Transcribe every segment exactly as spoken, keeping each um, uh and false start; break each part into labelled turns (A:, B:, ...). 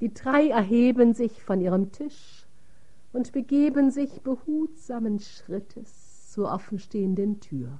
A: Die drei erheben sich von ihrem Tisch und begeben sich behutsamen Schrittes zur offenstehenden Tür.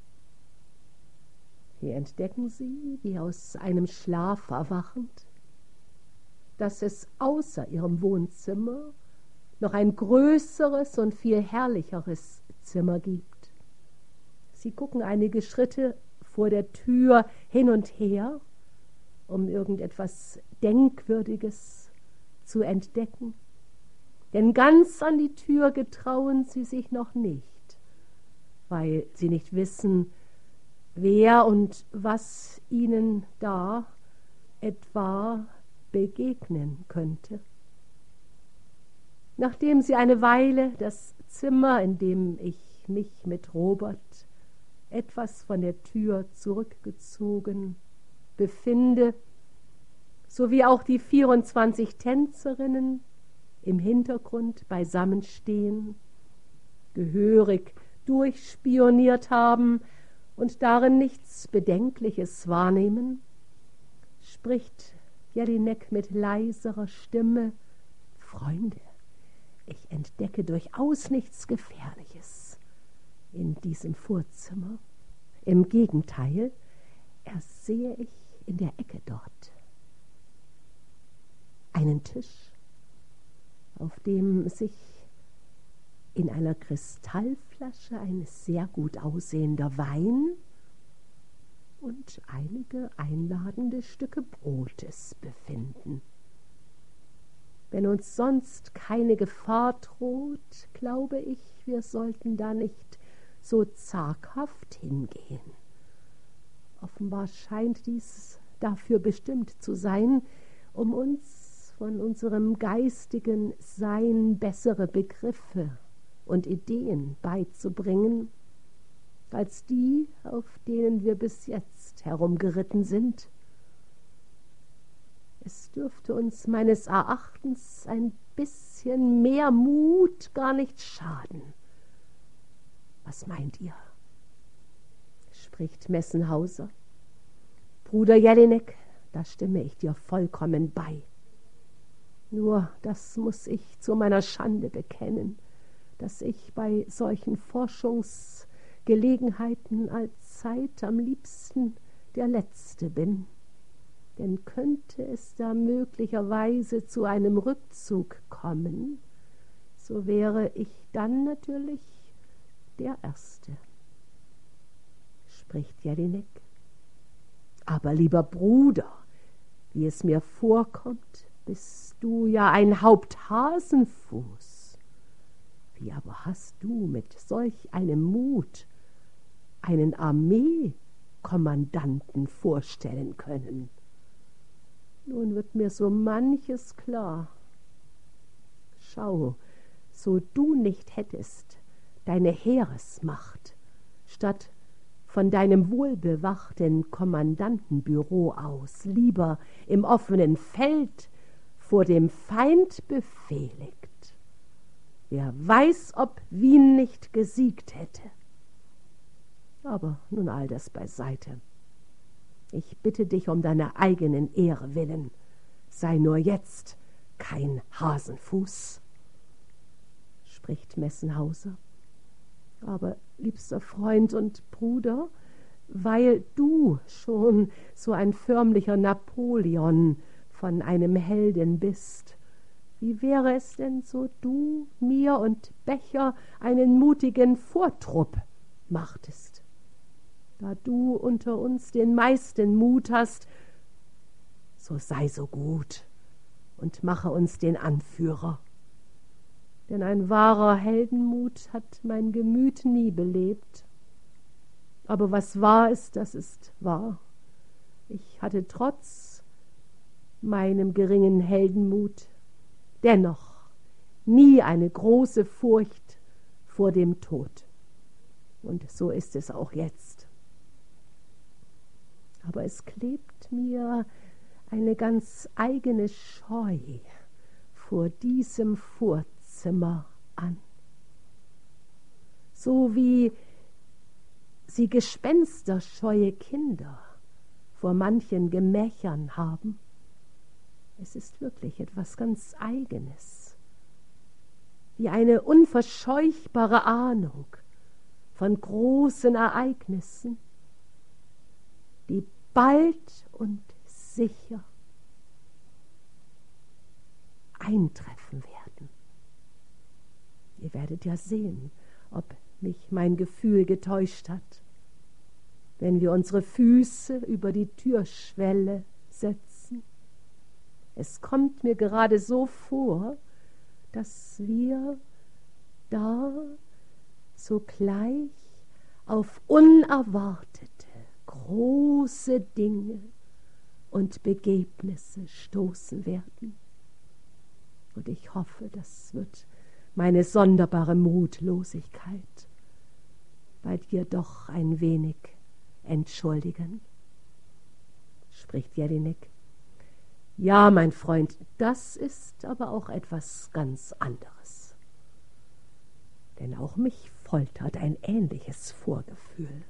A: Hier entdecken sie, wie aus einem Schlaf erwachend, dass es außer ihrem Wohnzimmer noch ein größeres und viel herrlicheres Zimmer gibt. Sie gucken einige Schritte vor der Tür hin und her, um irgendetwas Denkwürdiges zu entdecken. Denn ganz an die Tür getrauen sie sich noch nicht, weil sie nicht wissen, wer und was ihnen da etwa begegnen könnte. Nachdem sie eine Weile das Zimmer, in dem ich mich mit Robert etwas von der Tür zurückgezogen befinde, sowie auch die vierundzwanzig Tänzerinnen im Hintergrund beisammenstehen, gehörig durchspioniert haben und darin nichts Bedenkliches wahrnehmen, spricht Jelinek mit leiserer Stimme: Freunde, ich entdecke durchaus nichts Gefährliches in diesem Vorzimmer. Im Gegenteil, ersehe ich in der Ecke dort einen Tisch, auf dem sich in einer Kristallflasche ein sehr gut aussehender Wein und einige einladende Stücke Brotes befinden. Wenn uns sonst keine Gefahr droht, glaube ich, wir sollten da nicht so zaghaft hingehen. Offenbar scheint dies dafür bestimmt zu sein, um uns von unserem geistigen Sein bessere Begriffe und Ideen beizubringen, als die, auf denen wir bis jetzt herumgeritten sind. Es dürfte uns meines Erachtens ein bisschen mehr Mut gar nicht schaden. Was meint ihr? Spricht Messenhauser. Bruder Jelinek, da stimme ich dir vollkommen bei. Nur, das muss ich zu meiner Schande bekennen, dass ich bei solchen Forschungsgelegenheiten allzeit am liebsten der Letzte bin. Denn könnte es da möglicherweise zu einem Rückzug kommen, so wäre ich dann natürlich der Erste. Spricht Jelinek. Aber lieber Bruder, wie es mir vorkommt, bist du ja ein Haupthasenfuß. Wie aber hast du mit solch einem Mut einen Armeekommandanten vorstellen können? Nun wird mir so manches klar. Schau, so du nicht hättest deine Heeresmacht, statt von deinem wohlbewachten Kommandantenbüro aus lieber im offenen Feld vor dem Feind befehligt, wer weiß, ob Wien nicht gesiegt hätte. Aber nun all das beiseite. Ich bitte dich um deiner eigenen Ehre willen, sei nur jetzt kein Hasenfuß, spricht Messenhauser. Aber, liebster Freund und Bruder, weil du schon so ein förmlicher Napoleon von einem Helden bist, wie wäre es denn, so du mir und Becher einen mutigen Vortrupp machtest? Da du unter uns den meisten Mut hast, so sei so gut und mache uns den Anführer. Denn ein wahrer Heldenmut hat mein Gemüt nie belebt. Aber was wahr ist, das ist wahr. Ich hatte trotz meinem geringen Heldenmut dennoch nie eine große Furcht vor dem Tod. Und so ist es auch jetzt. Aber es klebt mir eine ganz eigene Scheu vor diesem Vorzimmer an. So wie sie gespensterscheue Kinder vor manchen Gemächern haben. Es ist wirklich etwas ganz Eigenes, wie eine unverscheuchbare Ahnung von großen Ereignissen, die bald und sicher eintreffen werden. Ihr werdet ja sehen, ob mich mein Gefühl getäuscht hat, wenn wir unsere Füße über die Türschwelle setzen. Es kommt mir gerade so vor, dass wir da sogleich auf unerwartete, große Dinge und Begebnisse stoßen werden. Und ich hoffe, das wird meine sonderbare Mutlosigkeit bei dir doch ein wenig entschuldigen. Spricht Jelinek. Ja, mein Freund, das ist aber auch etwas ganz anderes. Denn auch mich foltert ein ähnliches Vorgefühl.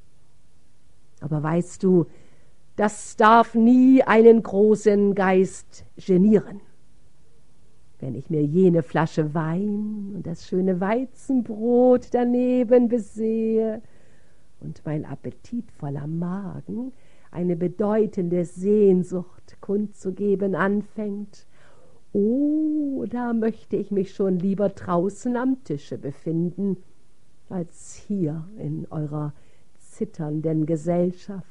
A: Aber weißt du, das darf nie einen großen Geist genieren. Wenn ich mir jene Flasche Wein und das schöne Weizenbrot daneben besehe und mein appetitvoller Magen eine bedeutende Sehnsucht kundzugeben anfängt, oh, da möchte ich mich schon lieber draußen am Tische befinden, als hier in eurer zitternden Gesellschaft.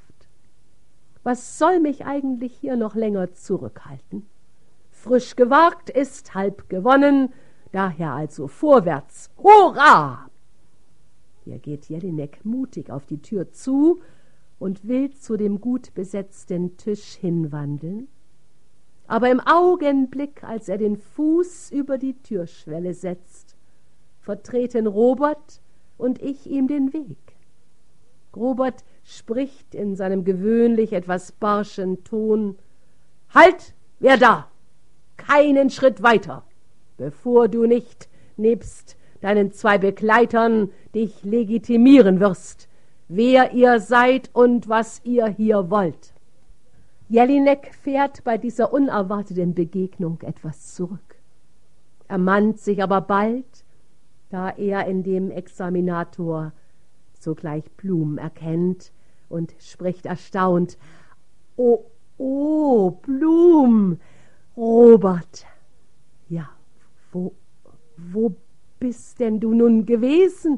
A: Was soll mich eigentlich hier noch länger zurückhalten? Frisch gewagt ist halb gewonnen, daher also vorwärts. Hurra! Hier geht Jelinek mutig auf die Tür zu und will zu dem gut besetzten Tisch hinwandeln. Aber im Augenblick, als er den Fuß über die Türschwelle setzt, vertreten Robert und ich ihm den Weg. Robert spricht in seinem gewöhnlich etwas barschen Ton: Halt, wer da? Keinen Schritt weiter, bevor du nicht nebst deinen zwei Begleitern dich legitimieren wirst, wer ihr seid und was ihr hier wollt. Jelinek fährt bei dieser unerwarteten Begegnung etwas zurück. Er mahnt sich aber bald, da er in dem Examinator sogleich Blum erkennt, und spricht erstaunt: Oh, oh, Blum, Robert, ja, wo, wo bist denn du nun gewesen?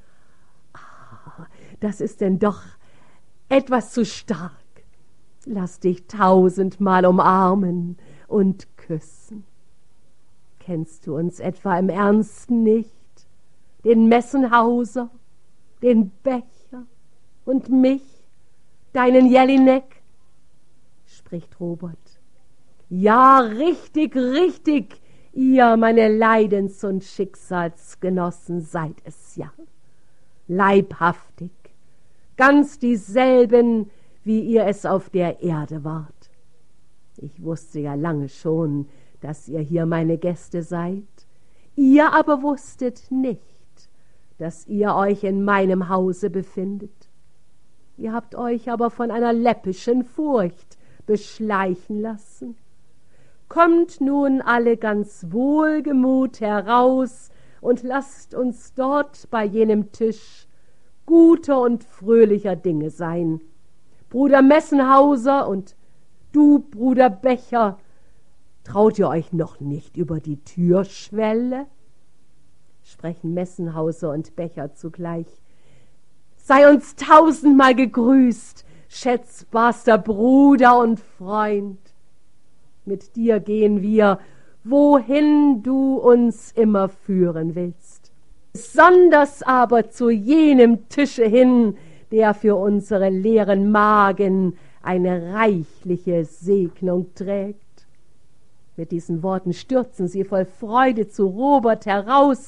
A: Ah, das ist denn doch etwas zu stark. Lass dich tausendmal umarmen und küssen. Kennst du uns etwa im Ernsten nicht? Den Messenhauser, den Becher und mich, deinen Jelinek? Spricht Robert. Ja, richtig, richtig, ihr, meine Leidens- und Schicksalsgenossen, seid es ja. Leibhaftig, ganz dieselben, wie ihr es auf der Erde wart. Ich wusste ja lange schon, dass ihr hier meine Gäste seid. Ihr aber wusstet nicht, dass ihr euch in meinem Hause befindet. Ihr habt euch aber von einer läppischen Furcht beschleichen lassen. Kommt nun alle ganz wohlgemut heraus und lasst uns dort bei jenem Tisch guter und fröhlicher Dinge sein. Bruder Messenhauser und du, Bruder Becher, traut ihr euch noch nicht über die Türschwelle? Sprechen Messenhauser und Becher zugleich. Sei uns tausendmal gegrüßt, schätzbarster Bruder und Freund. Mit dir gehen wir, wohin du uns immer führen willst. Besonders aber zu jenem Tische hin, der für unsere leeren Magen eine reichliche Segnung trägt. Mit diesen Worten stürzen sie voll Freude zu Robert heraus,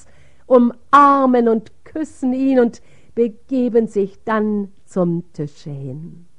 A: umarmen und küssen ihn und begeben sich dann zum Tische hin.